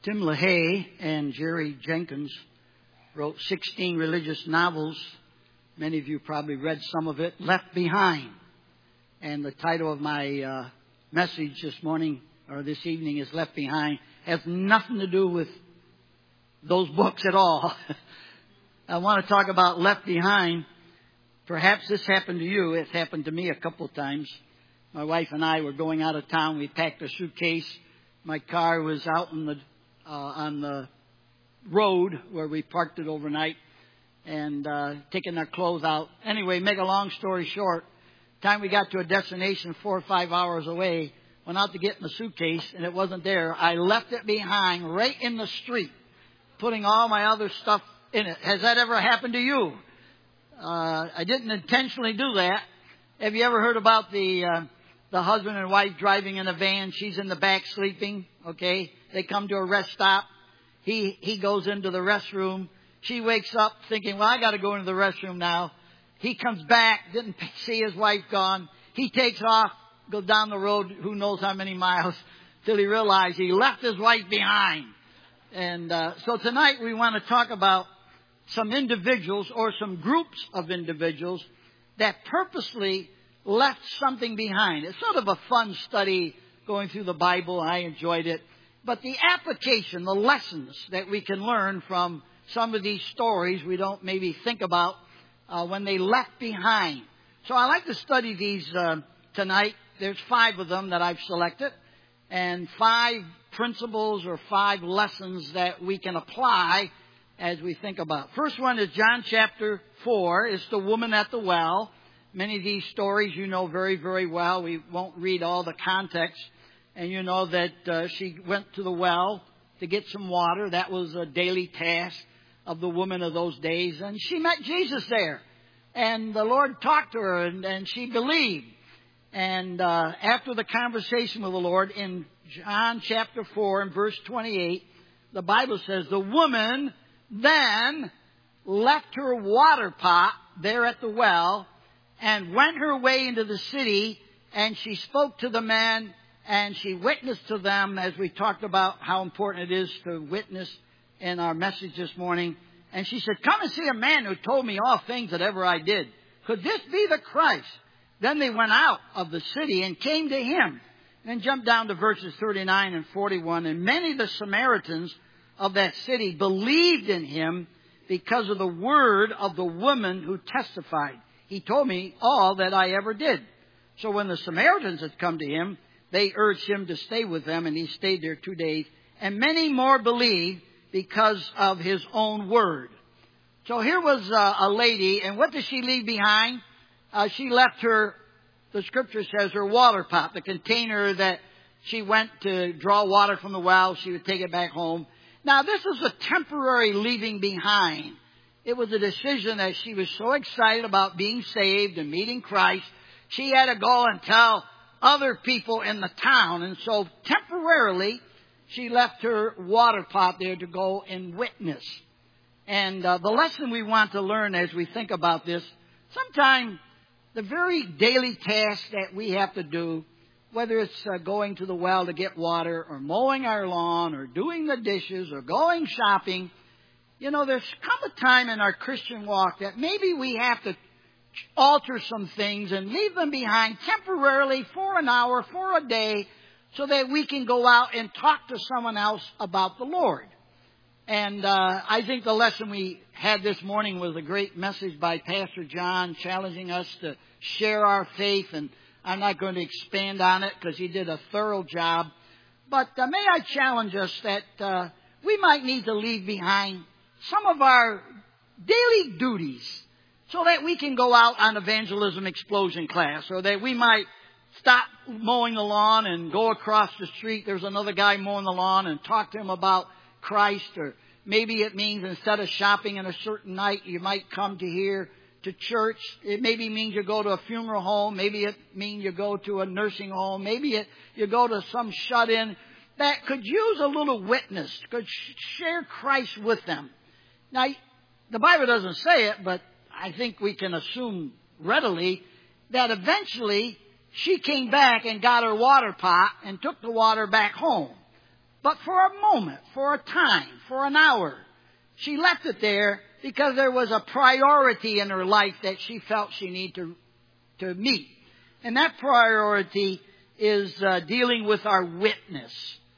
Tim LaHaye and Jerry Jenkins wrote 16 religious novels. Many of you probably read some of it, Left Behind. And the title of my message this morning or this evening is Left Behind. Has nothing to do with those books at all. I want to talk about Left Behind. Perhaps this happened to you. It's happened to me a couple of times. My wife and I were going out of town. We packed a suitcase. My car was out on the road where we parked it overnight and taking our clothes out. Anyway, make a long story short, time we got to a destination 4 or 5 hours away, went out to get my suitcase and it wasn't there. I left it behind right in the street, putting all my other stuff in it. Has that ever happened to you? I didn't intentionally do that. Have you ever heard about the husband and wife driving in a van? She's in the back sleeping. Okay, they come to a rest stop. He goes into the restroom. She wakes up thinking, well, I got to go into the restroom now. He comes back, didn't see his wife gone. He takes off, goes down the road, who knows how many miles, till he realized he left his wife behind. And so tonight we want to talk about some individuals or some groups of individuals that purposely left something behind. It's sort of a fun study going through the Bible. I enjoyed it. But the application, the lessons that we can learn from some of these stories we don't maybe think about when they left behind. So I like to study these tonight. There's 5 of them that I've selected. And 5 principles or 5 lessons that we can apply as we think about. First one is John chapter 4. It's the woman at the well. Many of these stories you know very, very well. We won't read all the context. And you know that she went to the well to get some water. That was a daily task of the woman of those days. And she met Jesus there. And the Lord talked to her and she believed. And after the conversation with the Lord in John chapter 4 and verse 28, the Bible says, the woman then left her water pot there at the well and went her way into the city, and she spoke to the men, and she witnessed to them, as we talked about how important it is to witness in our message this morning. And she said, come and see a man who told me all things that ever I did. Could this be the Christ? Then they went out of the city and came to him. Then jump down to verses 39 and 41. And many of the Samaritans of that city believed in him because of the word of the woman who testified. He told me all that I ever did. So when the Samaritans had come to him, they urged him to stay with them, and he stayed there 2 days. And many more believed because of his own word. So here was a lady, and what did she leave behind? She left her, the scripture says, her water pot, the container that she went to draw water from the well. She would take it back home. Now, this is a temporary leaving behind. It was a decision that she was so excited about being saved and meeting Christ. She had to go and tell other people in the town. And so temporarily, she left her water pot there to go and witness. And the lesson we want to learn as we think about this, sometimes the very daily task that we have to do, whether it's going to the well to get water or mowing our lawn or doing the dishes or going shopping, you know, there's come a time in our Christian walk that maybe we have to alter some things and leave them behind temporarily for an hour, for a day, so that we can go out and talk to someone else about the Lord. And I think the lesson we had this morning was a great message by Pastor John, challenging us to share our faith. And I'm not going to expand on it because he did a thorough job. But may I challenge us that we might need to leave behind some of our daily duties so that we can go out on evangelism explosion class, or that we might stop mowing the lawn and go across the street. There's another guy mowing the lawn and talk to him about Christ. Or maybe it means instead of shopping on a certain night, you might come to here to church. It maybe means you go to a funeral home. Maybe it means you go to a nursing home. Maybe you go to some shut-in that could use a little witness, could share Christ with them. Now, the Bible doesn't say it, but I think we can assume readily that eventually she came back and got her water pot and took the water back home. But for a moment, for a time, for an hour, she left it there because there was a priority in her life that she felt she needed to meet. And that priority is dealing with our witness.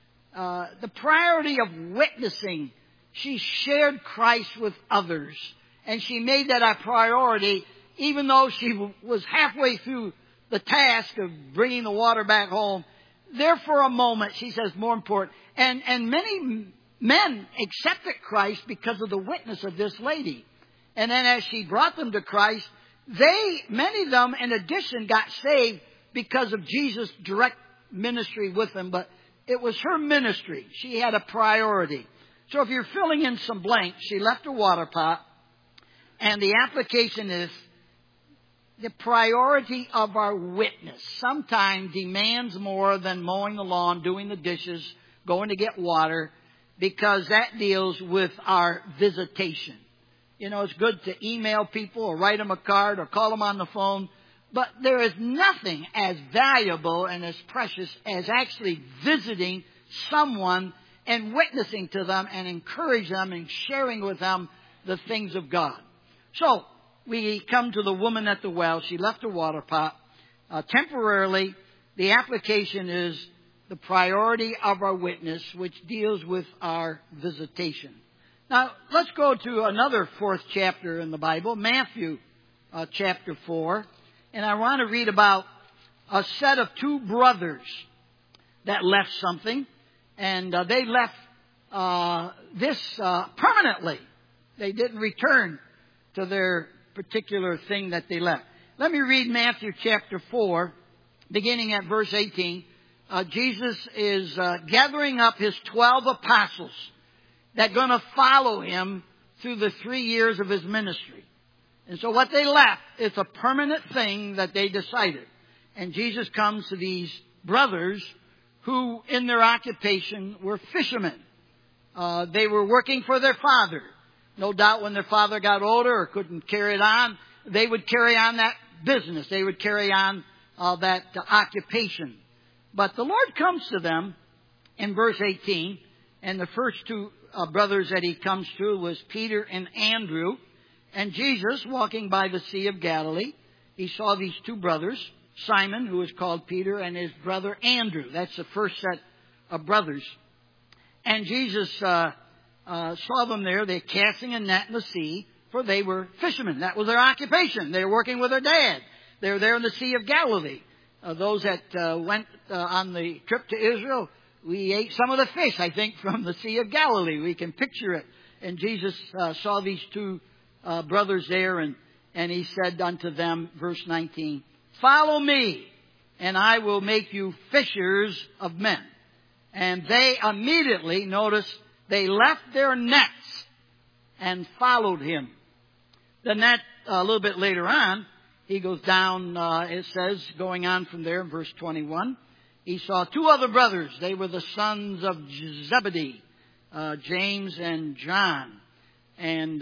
The priority of witnessing. She shared Christ with others. And she made that a priority, even though she was halfway through the task of bringing the water back home. There for a moment, she says, more important. And many men accepted Christ because of the witness of this lady. And then as she brought them to Christ, many of them, in addition, got saved because of Jesus' direct ministry with them. But it was her ministry. She had a priority. So if you're filling in some blanks, she left her water pot. And the application is the priority of our witness sometimes demands more than mowing the lawn, doing the dishes, going to get water, because that deals with our visitation. You know, it's good to email people or write them a card or call them on the phone, but there is nothing as valuable and as precious as actually visiting someone and witnessing to them and encourage them and sharing with them the things of God. So, we come to the woman at the well. She left her water pot. Temporarily, the application is the priority of our witness, which deals with our visitation. Now, let's go to another fourth chapter in the Bible, Matthew chapter 4. And I want to read about a set of two brothers that left something. And they left this permanently. They didn't return to their particular thing that they left. Let me read Matthew chapter 4, beginning at verse 18. Jesus is gathering up his 12 apostles that are going to follow him through the 3 years of his ministry. And so what they left, it's a permanent thing that they decided. And Jesus comes to these brothers who in their occupation were fishermen. They were working for their father. No doubt when their father got older or couldn't carry it on, they would carry on that business. They would carry on that occupation. But the Lord comes to them in verse 18, and the first two brothers that he comes to was Peter and Andrew. And Jesus, walking by the Sea of Galilee, he saw these two brothers, Simon, who is called Peter, and his brother Andrew. That's the first set of brothers. And Jesus saw them there. They're casting a net in the sea, for they were fishermen. That was their occupation. They were working with their dad. They were there in the Sea of Galilee. Those that went on the trip to Israel, we ate some of the fish, I think, from the Sea of Galilee. We can picture it. And Jesus saw these two brothers there, and he said unto them, verse 19, "Follow me, and I will make you fishers of men." And they immediately, notice, they left their nets and followed him. The net, a little bit later on, he goes down, it says, going on from there in verse 21, he saw two other brothers. They were the sons of Zebedee, James and John. And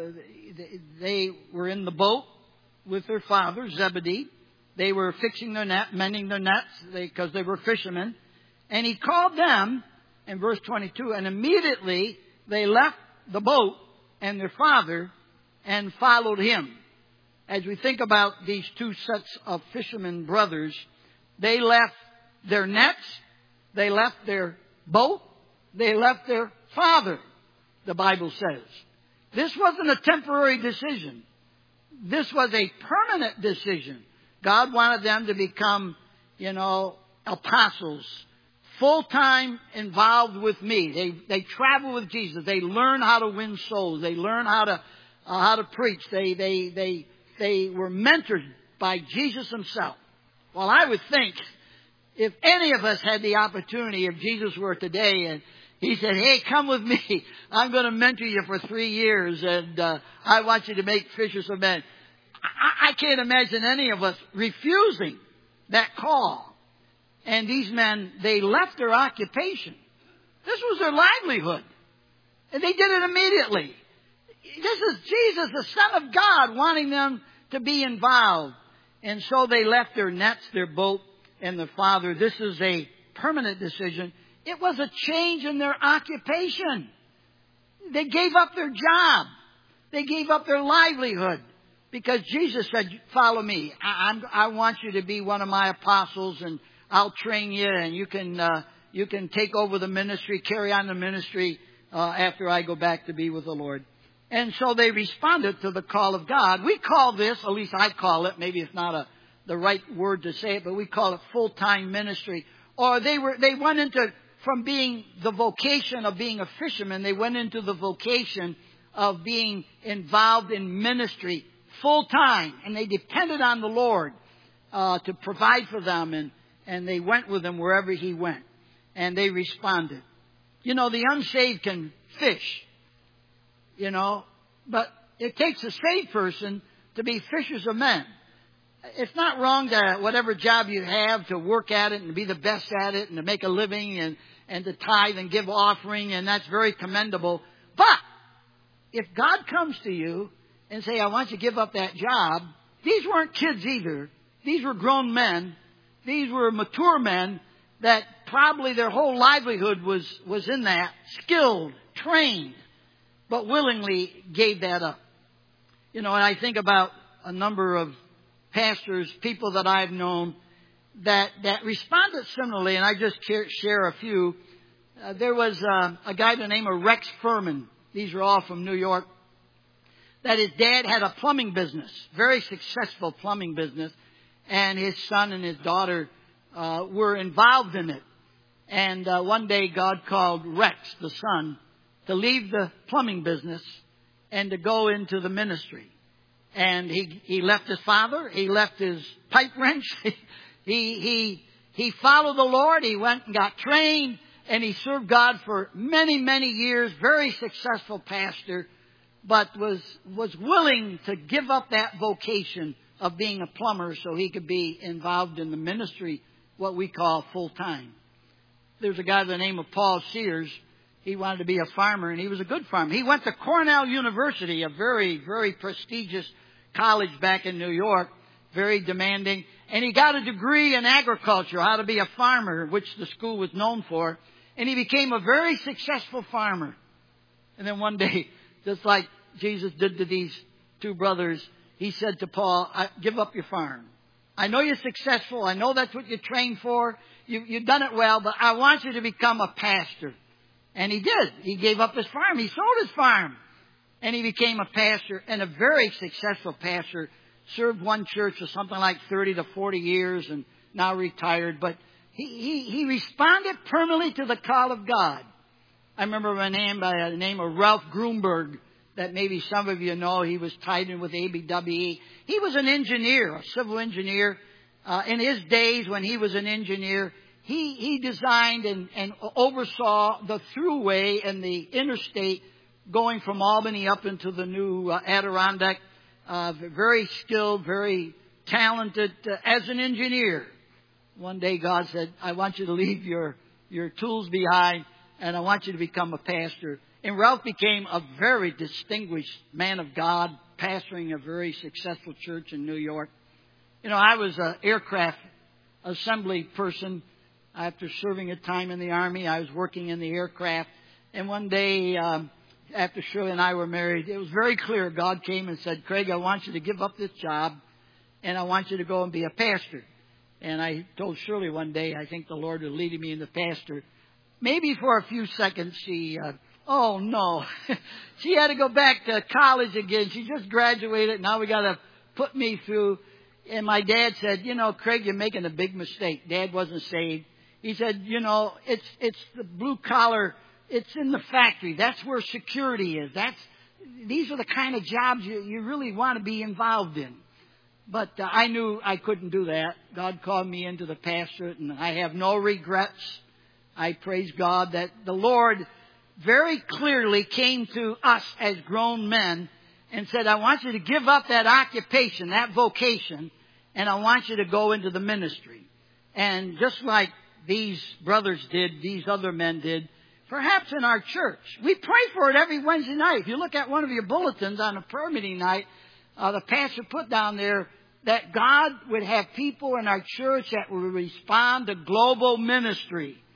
they were in the boat with their father, Zebedee. They were fixing their net, mending their nets, because they were fishermen. And he called them, in verse 22, and immediately they left the boat and their father and followed him. As we think about these two sets of fishermen brothers, they left their nets, they left their boat, they left their father, the Bible says. This wasn't a temporary decision. This was a permanent decision. God wanted them to become, apostles, full-time involved with me. They travel with Jesus. They learn how to win souls. They learn how to preach. They were mentored by Jesus himself. Well, I would think if any of us had the opportunity, if Jesus were today and he said, "Hey, come with me. I'm going to mentor you for 3 years, and I want you to make fishers of men." I can't imagine any of us refusing that call. And these men, they left their occupation. This was their livelihood. And they did it immediately. This is Jesus, the Son of God, wanting them to be involved. And so they left their nets, their boat, and their father. This is a permanent decision. It was a change in their occupation. They gave up their job. They gave up their livelihood. Because Jesus said, follow me. I want you to be one of my apostles, and I'll train you, and you can take over the ministry, carry on the ministry after I go back to be with the Lord. And so they responded to the call of God. We call this, at least I call it, maybe it's not the right word to say it, but we call it full-time ministry. Or they went into, from being the vocation of being a fisherman, they went into the vocation of being involved in ministry full time, and they depended on the Lord to provide for them, and they went with him wherever he went, and they responded. You know, the unsaved can fish, you know, but it takes a saved person to be fishers of men. It's not wrong to, whatever job you have, to work at it and be the best at it and to make a living and to tithe and give offering, and that's very commendable. But if God comes to you and say, I want you to give up that job, these weren't kids either. These were grown men. These were mature men that probably their whole livelihood was in that, skilled, trained, but willingly gave that up. You know, and I think about a number of pastors, people that I've known that responded similarly, and I just share a few. There was a guy by the name of Rex Furman. These are all from New York. That his dad had a plumbing business, very successful plumbing business, and his son and his daughter were involved in it. And one day God called Rex, the son, to leave the plumbing business and to go into the ministry. And he left his father, he left his pipe wrench, he followed the Lord, he went and got trained, and he served God for many, many years, very successful pastor, but was willing to give up that vocation of being a plumber so he could be involved in the ministry, what we call full time. There's a guy by the name of Paul Sears. He wanted to be a farmer, and he was a good farmer. He went to Cornell University, a very, very prestigious college back in New York, very demanding. And he got a degree in agriculture, how to be a farmer, which the school was known for. And he became a very successful farmer. And then one day, just like Jesus did to these two brothers, he said to Paul, give up your farm. I know you're successful. I know that's what you trained for. You've done it well, but I want you to become a pastor. And he did. He gave up his farm. He sold his farm. And he became a pastor, and a very successful pastor. Served one church for something like 30 to 40 years and now retired. But he responded permanently to the call of God. I remember a man by the name of Ralph Grunberg that maybe some of you know. He was tied in with ABWE. He was an engineer, a civil engineer. In his days when he was an engineer, he designed and oversaw the thruway and the interstate going from Albany up into the new Adirondack. Very skilled, very talented as an engineer. One day God said, I want you to leave your tools behind, and I want you to become a pastor. And Ralph became a very distinguished man of God, pastoring a very successful church in New York. You know, I was an aircraft assembly person. After serving a time in the Army, I was working in the aircraft. And one day, after Shirley and I were married, it was very clear. God came and said, Craig, I want you to give up this job, and I want you to go and be a pastor. And I told Shirley one day, I think the Lord was leading me in the pastor. Maybe for a few seconds, she had to go back to college again. She just graduated. Now we got to put me through. And my dad said, you know, Craig, you're making a big mistake. Dad wasn't saved. He said, you know, it's the blue collar. It's in the factory. That's where security is. These are the kind of jobs you really want to be involved in. But I knew I couldn't do that. God called me into the pastorate, and I have no regrets. I praise God that the Lord very clearly came to us as grown men and said, I want you to give up that occupation, that vocation, and I want you to go into the ministry. And just like these brothers did, these other men did, perhaps in our church, we pray for it every Wednesday night. If you look at one of your bulletins on a prayer meeting night, the pastor put down there that God would have people in our church that would respond to global ministry.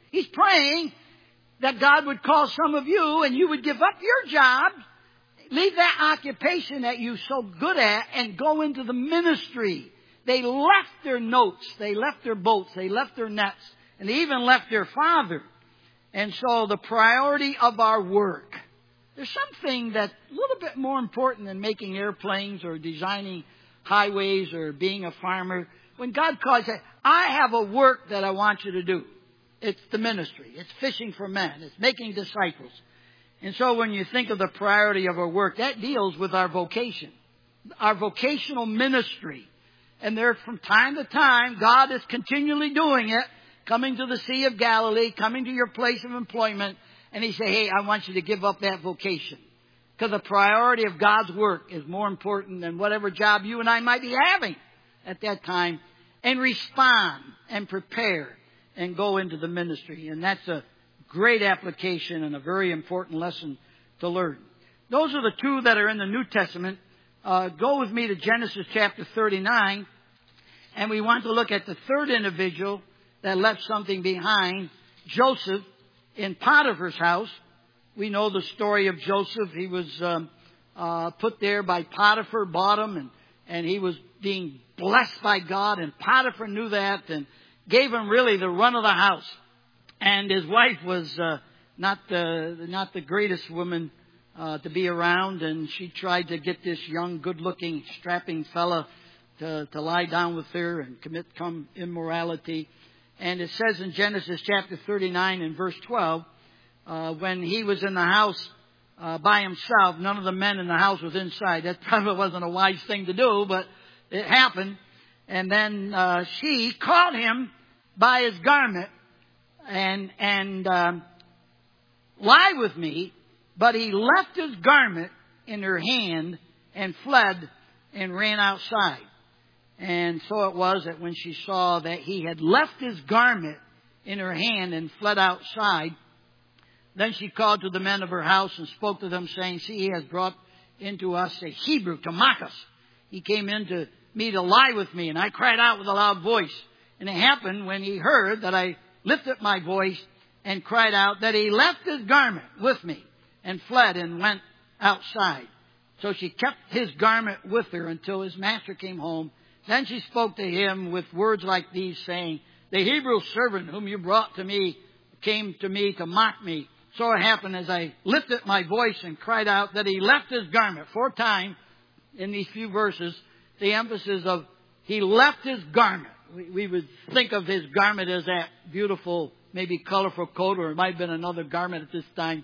He's praying that God would call some of you and you would give up your job, leave that occupation that you're so good at, and go into the ministry. They left their notes, they left their boats, they left their nets, and they even left their father. And so the priority of our work. There's something that's a little bit more important than making airplanes or designing highways or being a farmer. When God calls you, I have a work that I want you to do. It's the ministry. It's fishing for men. It's making disciples. And so when you think of the priority of our work, that deals with our vocation, our vocational ministry. And there, from time to time, God is continually doing it, coming to the Sea of Galilee, coming to your place of employment, and He say, hey, I want you to give up that vocation. Because the priority of God's work is more important than whatever job you and I might be having at that time. And respond and prepare and go into the ministry. And that's a great application and a very important lesson to learn. Those are the two that are in the New Testament. Go with me to Genesis chapter 39. And we want to look at the third individual that left something behind, Joseph, in Potiphar's house. We know the story of Joseph. He was put there by Potiphar, bought him, and he was being blessed by God. And Potiphar knew that and gave him really the run of the house. And his wife was not the greatest woman to be around, and she tried to get this young, good-looking, strapping fella to lie down with her and commit immorality. And it says in Genesis chapter 39 and verse 12, when he was in the house by himself, none of the men in the house was inside. That probably wasn't a wise thing to do, but it happened. And then she caught him by his garment and lie with me, but he left his garment in her hand and fled and ran outside. And so it was that when she saw that he had left his garment in her hand and fled outside, then she called to the men of her house and spoke to them, saying, see, he has brought into us a Hebrew to mock us. He came in to me to lie with me, and I cried out with a loud voice. And it happened when he heard that I lifted my voice and cried out, that he left his garment with me and fled and went outside. So she kept his garment with her until his master came home. Then she spoke to him with words like these, saying, the Hebrew servant whom you brought to me came to me to mock me. So it happened as I lifted my voice and cried out that he left his garment. 4 times in these few verses, the emphasis of he left his garment. We would think of his garment as that beautiful, maybe colorful coat, or it might have been another garment at this time.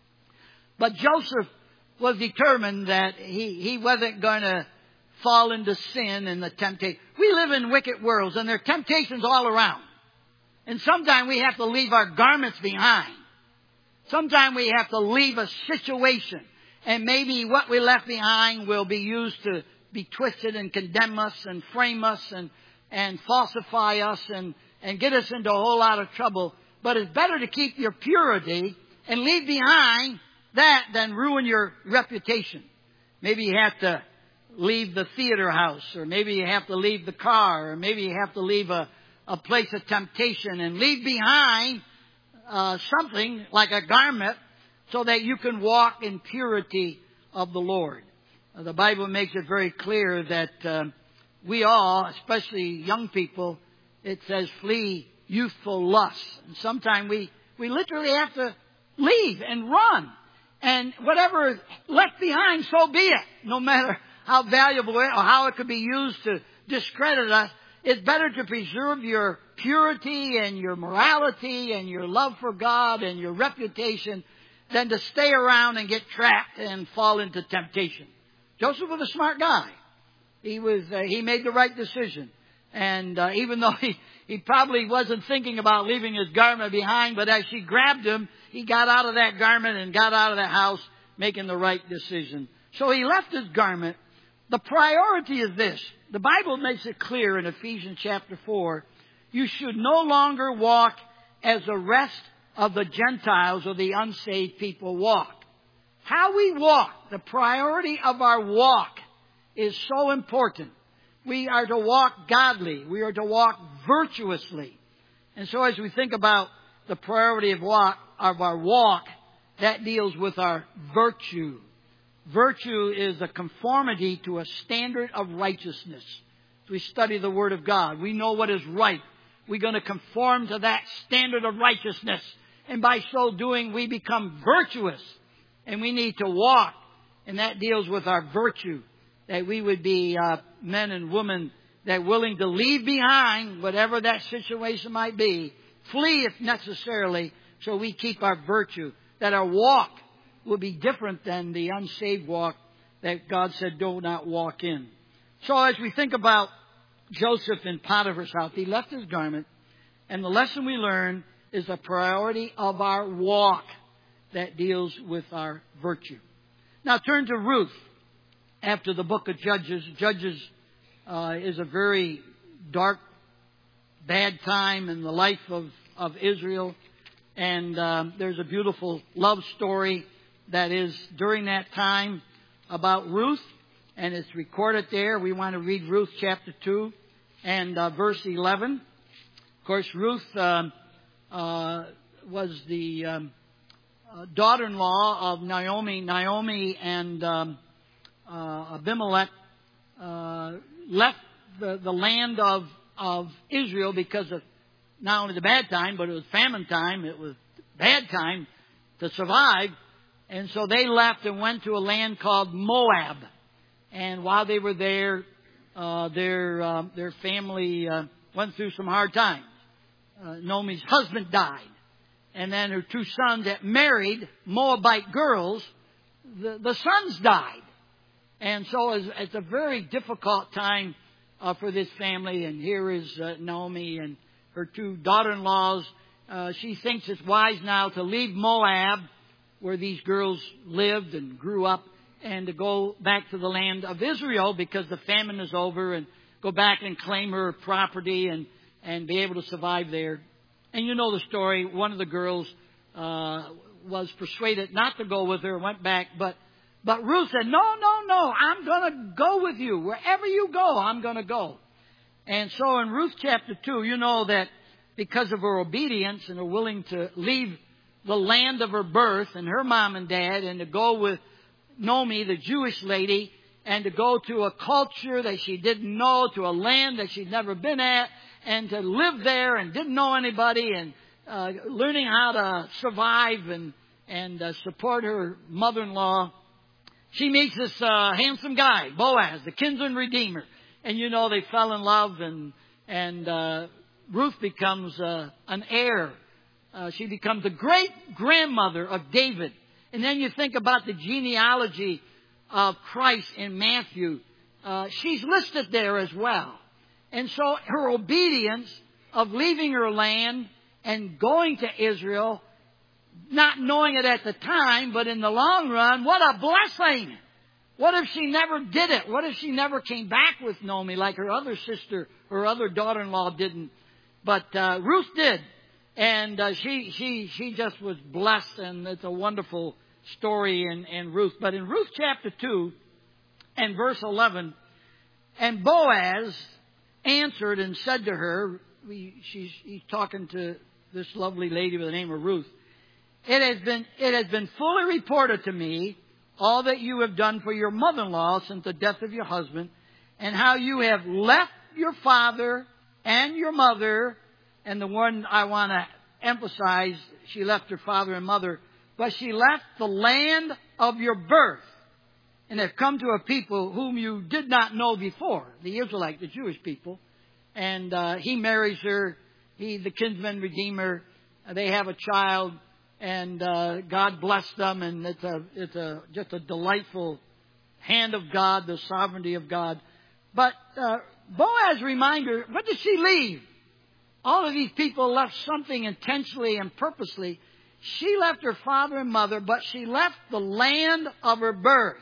But Joseph was determined that he wasn't going to fall into sin and the temptation. We live in wicked worlds, and there are temptations all around. And sometimes we have to leave our garments behind. Sometimes we have to leave a situation, and maybe what we left behind will be used to be twisted and condemn us and frame us and falsify us and get us into a whole lot of trouble. But it's better to keep your purity and leave behind that than ruin your reputation. Maybe you have to leave the theater house, or maybe you have to leave the car, or maybe you have to leave a place of temptation and leave behind something like a garment so that you can walk in purity of the Lord. The Bible makes it very clear that we all, especially young people, it says flee youthful lusts. And sometimes we literally have to leave and run. And whatever is left behind, so be it. No matter how valuable it or how it could be used to discredit us, it's better to preserve your purity and your morality and your love for God and your reputation than to stay around and get trapped and fall into temptation. Joseph was a smart guy. He made the right decision. And even though he probably wasn't thinking about leaving his garment behind, but as she grabbed him, he got out of that garment and got out of the house, making the right decision. So he left his garment. The priority is this. The Bible makes it clear in Ephesians chapter 4, you should no longer walk as the rest of the Gentiles or the unsaved people walk. How we walk, the priority of our walk is so important. We are to walk godly. We are to walk virtuously. And so as we think about the priority of our walk, that deals with our virtue. Virtue is a conformity to a standard of righteousness. As we study the Word of God, we know what is right. We're going to conform to that standard of righteousness. And by so doing, we become virtuous. And we need to walk. And that deals with our virtue. That we would be men and women that are willing to leave behind whatever that situation might be. Flee if necessarily, so we keep our virtue. That our walk will be different than the unsaved walk that God said do not walk in. So as we think about Joseph in Potiphar's house, he left his garment. And the lesson we learn is the priority of our walk that deals with our virtue. Now turn to Ruth after the book of Judges. Judges is a very dark, bad time in the life of Israel. And there's a beautiful love story that is during that time about Ruth. And it's recorded there. We want to read Ruth chapter 2 and verse 11. Of course, Ruth was the daughter-in-law of Naomi. Naomi and Abimelech left the land of Israel because of not only the bad time, but it was famine time. It was bad time to survive. And so they left and went to a land called Moab. And while they were there, their family went through some hard times. Naomi's husband died. And then her two sons that married Moabite girls, the sons died. And so it's a very difficult time for this family. And here is Naomi and her two daughter-in-laws. She thinks it's wise now to leave Moab, where these girls lived and grew up, and to go back to the land of Israel because the famine is over, and go back and claim her property and be able to survive there. And you know the story. One of the girls was persuaded not to go with her, went back. But Ruth said, no, I'm going to go with you. Wherever you go, I'm going to go. And so in Ruth chapter 2, you know that because of her obedience and her willing to leave the land of her birth and her mom and dad and to go with Naomi, the Jewish lady, and to go to a culture that she didn't know, to a land that she'd never been at, and to live there and didn't know anybody, and learning how to survive and support her mother-in-law. She meets this handsome guy, Boaz, the kinsman redeemer. And you know they fell in love, and Ruth becomes an heir. She becomes the great-grandmother of David. And then you think about the genealogy of Christ in Matthew. She's listed there as well. And so her obedience of leaving her land and going to Israel, not knowing it at the time, but in the long run, what a blessing! What if she never did it? What if she never came back with Naomi like her other sister, her other daughter-in-law didn't? But Ruth did. And she just was blessed, and it's a wonderful story in Ruth. But in Ruth chapter 2 and verse 11, and Boaz answered and said to her, he's talking to this lovely lady by the name of Ruth, it has been fully reported to me all that you have done for your mother-in-law since the death of your husband, and how you have left your father and your mother. And the one I want to emphasize, she left her father and mother, but she left the land of your birth and have come to a people whom you did not know before, the Israelite, the Jewish people. And he marries her, the kinsman redeemer. They have a child, and God blessed them, and it's just a delightful hand of God, the sovereignty of God. But Boaz reminder, what did she leave? All of these people left something intentionally and purposely. She left her father and mother, but she left the land of her birth.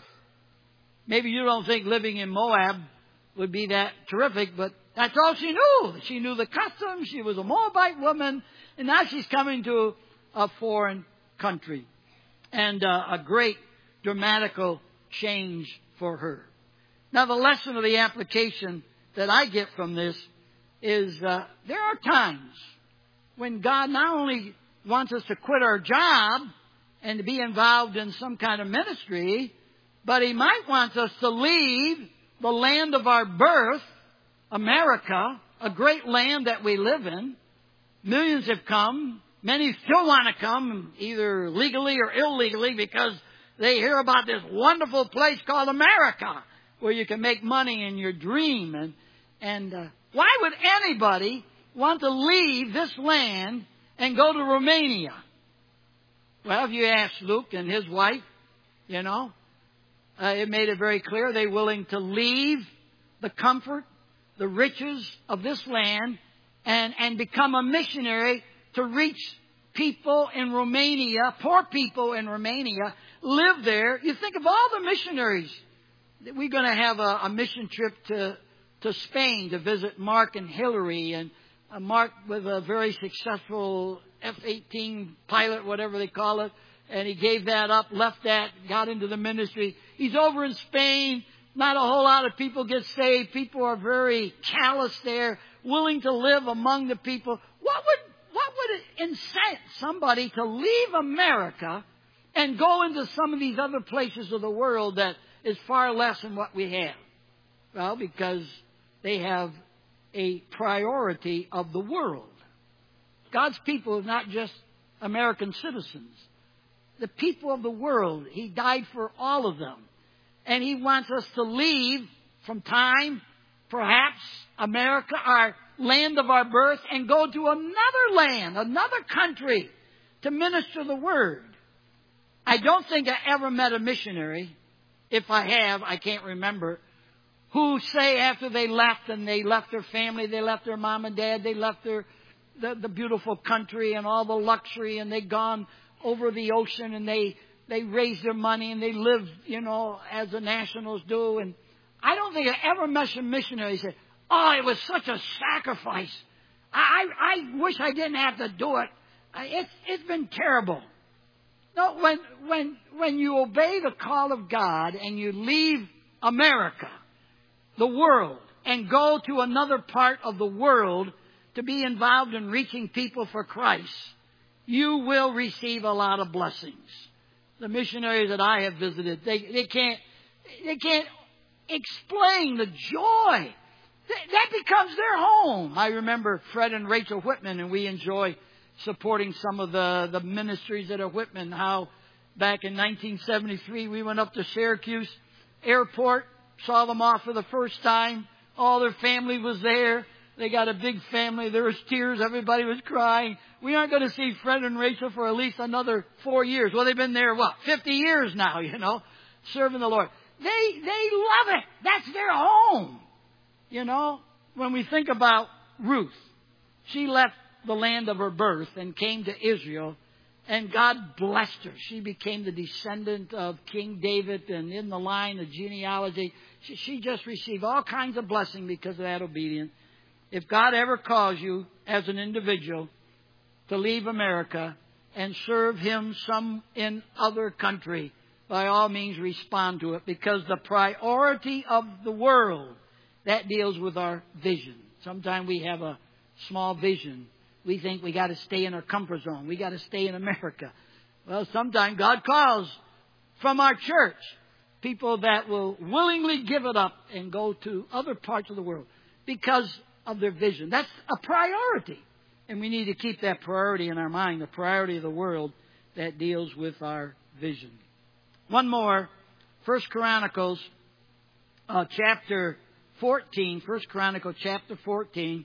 Maybe you don't think living in Moab would be that terrific, but that's all she knew. She knew the customs. She was a Moabite woman, and now she's coming to a foreign country. And a great dramatical change for her. Now, the lesson of the application that I get from this is there are times when God not only wants us to quit our job and to be involved in some kind of ministry, but He might want us to leave the land of our birth, America, a great land that we live in. Millions have come. Many still want to come, either legally or illegally, because they hear about this wonderful place called America, where you can make money in your dream. And why would anybody want to leave this land and go to Romania? Well, if you ask Luke and his wife, it made it very clear they're willing to leave the comfort, the riches of this land and become a missionary to reach people in Romania, poor people in Romania, live there. You think of all the missionaries. We're going to have a mission trip to Spain to visit Mark and Hillary, and Mark with a very successful F-18 pilot, whatever they call it, and he gave that up, left that, got into the ministry. He's over in Spain. Not a whole lot of people get saved. People are very callous there, willing to live among the people. What would it incent somebody to leave America and go into some of these other places of the world that is far less than what we have? Well, because they have a priority of the world. God's people are not just American citizens. The people of the world, He died for all of them. And He wants us to leave from time, perhaps America, our land of our birth, and go to another land, another country, to minister the Word. I don't think I ever met a missionary, if I have, I can't remember, who say after they left and they left their family, they left their mom and dad, they left the beautiful country and all the luxury, and they gone over the ocean and they raised their money and they lived, as the nationals do. And I don't think I ever met a missionary who said, "Oh, it was such a sacrifice. I wish I didn't have to do it. It's been terrible." No, when you obey the call of God and you leave America, the world, and go to another part of the world to be involved in reaching people for Christ, you will receive a lot of blessings. The missionaries that I have visited, they can't explain the joy. That becomes their home. I remember Fred and Rachel Whitman, and we enjoy supporting some of the ministries that are Whitman. How back in 1973 we went up to Syracuse Airport, saw them off for the first time. All their family was there. They got a big family. There was tears. Everybody was crying. We aren't going to see Fred and Rachel for at least another 4 years. Well, they've been there, 50 years now, serving the Lord. They love it. That's their home. When we think about Ruth, she left the land of her birth and came to Israel, and God blessed her. She became the descendant of King David, and in the line of genealogy, she just received all kinds of blessing because of that obedience. If God ever calls you as an individual to leave America and serve Him in other country, by all means respond to it, because the priority of the world, that deals with our vision. Sometimes we have a small vision. We think we got to stay in our comfort zone. We got to stay in America. Well, sometimes God calls from our church people that will willingly give it up and go to other parts of the world because of their vision. That's a priority. And we need to keep that priority in our mind, the priority of the world that deals with our vision. One more, 1 Chronicles chapter 14. 1 Chronicles chapter 14.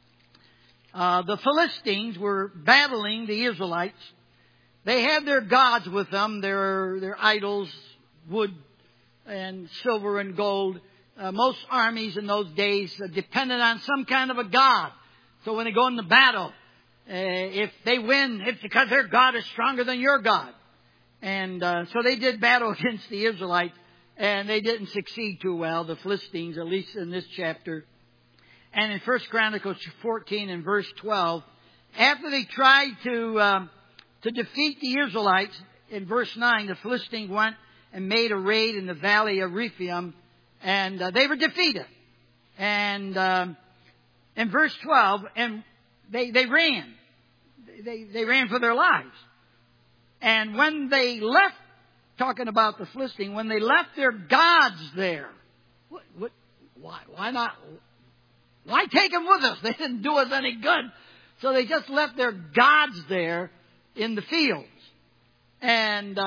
The Philistines were battling the Israelites. They had their gods with them, their idols, wood and silver and gold. Most armies in those days depended on some kind of a god. So when they go into battle, if they win, it's because their God is stronger than your God. And so they did battle against the Israelites, and they didn't succeed too well, the Philistines, at least in this chapter. And in 1 Chronicles 14 and verse 12, after they tried to defeat the Israelites, in verse 9, the Philistines went and made a raid in the valley of Rephaim, and they were defeated. And in verse 12, and they ran. they ran for their lives. And when they left, talking about the Philistines, when they left their gods there, why not? Why take them with us? They didn't do us any good. So they just left their gods there in the fields. And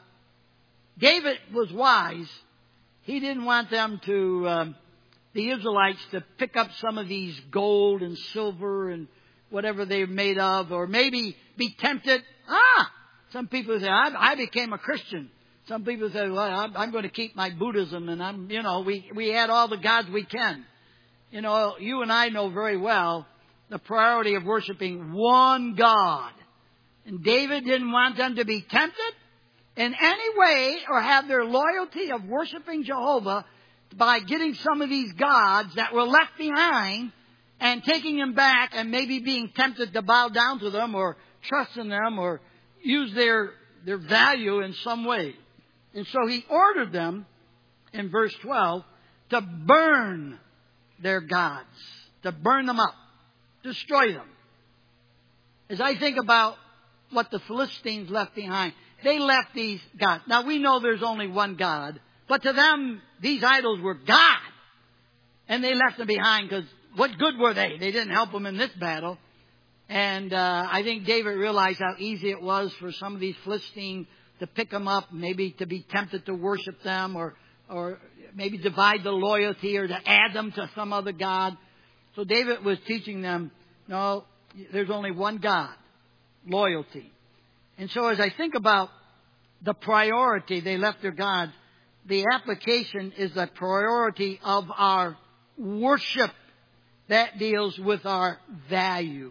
David was wise. He didn't want them to, the Israelites, to pick up some of these gold and silver and whatever they're made of, or maybe be tempted. Some people say, I became a Christian. Some people say, well, I'm going to keep my Buddhism, and we had all the gods we can. You and I know very well the priority of worshiping one God. And David didn't want them to be tempted in any way or have their loyalty of worshiping Jehovah by getting some of these gods that were left behind and taking them back and maybe being tempted to bow down to them or trust in them or use their value in some way. And so he ordered them, in verse 12, to burn their gods, to burn them up, destroy them. As I think about what the Philistines left behind, they left these gods. Now we know there's only one God, but to them, these idols were God. And they left them behind because what good were they? They didn't help them in this battle. And I think David realized how easy it was for some of these Philistines to pick them up, maybe to be tempted to worship them or maybe divide the loyalty or to add them to some other god. So David was teaching them, no, there's only one God, loyalty. And so as I think about the priority, they left their gods, the application is the priority of our worship that deals with our value.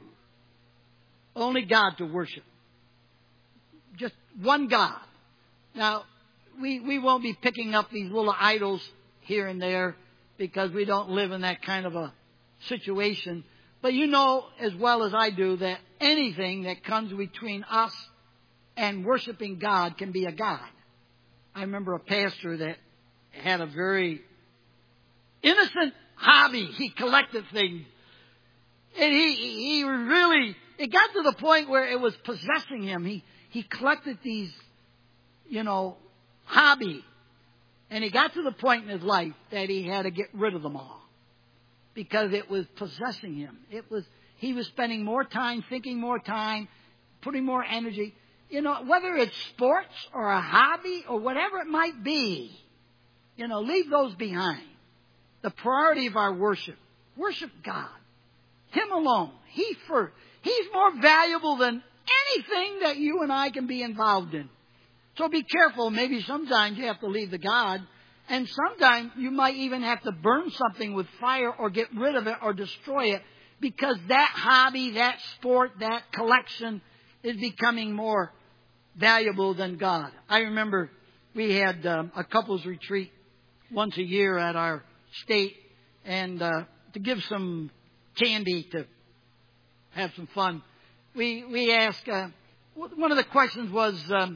Only God to worship. Just one God. Now, we won't be picking up these little idols here and there because we don't live in that kind of a situation. But you know as well as I do that anything that comes between us and worshiping God can be a god. I remember a pastor that had a very innocent hobby. He collected things. And he really, it got to the point where it was possessing him. He collected these, hobby. And he got to the point in his life that he had to get rid of them all. Because it was possessing him. He was spending more time, thinking more time, putting more energy. Whether it's sports or a hobby or whatever it might be, leave those behind. The priority of our worship God. Him alone. He's more valuable than anything that you and I can be involved in. So be careful. Maybe sometimes you have to leave the God. And sometimes you might even have to burn something with fire or get rid of it or destroy it because that hobby, that sport, that collection is becoming more valuable than God. I remember we had a couples retreat once a year at our state, and to give some candy to have some fun, we asked, one of the questions was,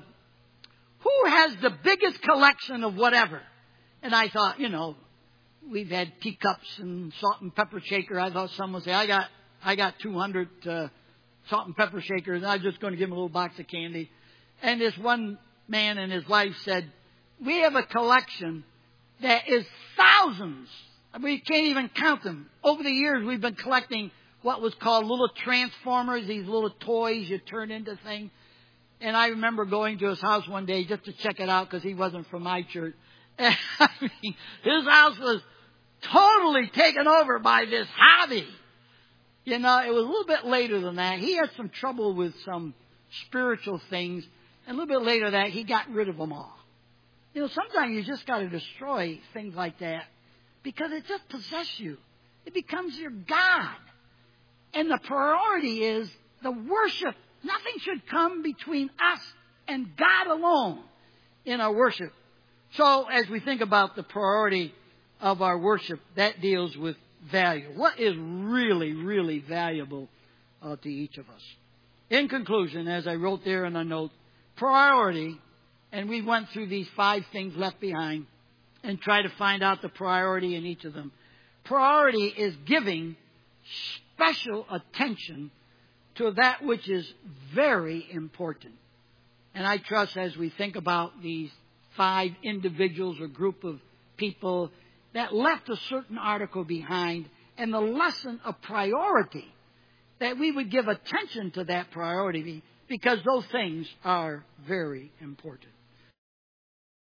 who has the biggest collection of whatever? And I thought, we've had teacups and salt and pepper shaker. I thought someone would say, I got 200 salt and pepper shakers, and I'm just going to give them a little box of candy. And this one man and his wife said, we have a collection that is thousands. We can't even count them. Over the years, we've been collecting what was called little transformers, these little toys you turn into things. And I remember going to his house one day just to check it out because he wasn't from my church. And his house was totally taken over by this hobby. It was a little bit later than that. He had some trouble with some spiritual things. And a little bit later than that, he got rid of them all. Sometimes you just got to destroy things like that because it just possesses you. It becomes your God. And the priority is the worship. Nothing should come between us and God alone in our worship. So as we think about the priority of our worship, that deals with value. What is really, really valuable to each of us? In conclusion, as I wrote there in a note, priority, and we went through these 5 things left behind and tried to find out the priority in each of them. Priority is giving special attention to that which is very important. And I trust as we think about these 5 individuals or group of people that left a certain article behind and the lesson of priority, that we would give attention to that priority because those things are very important.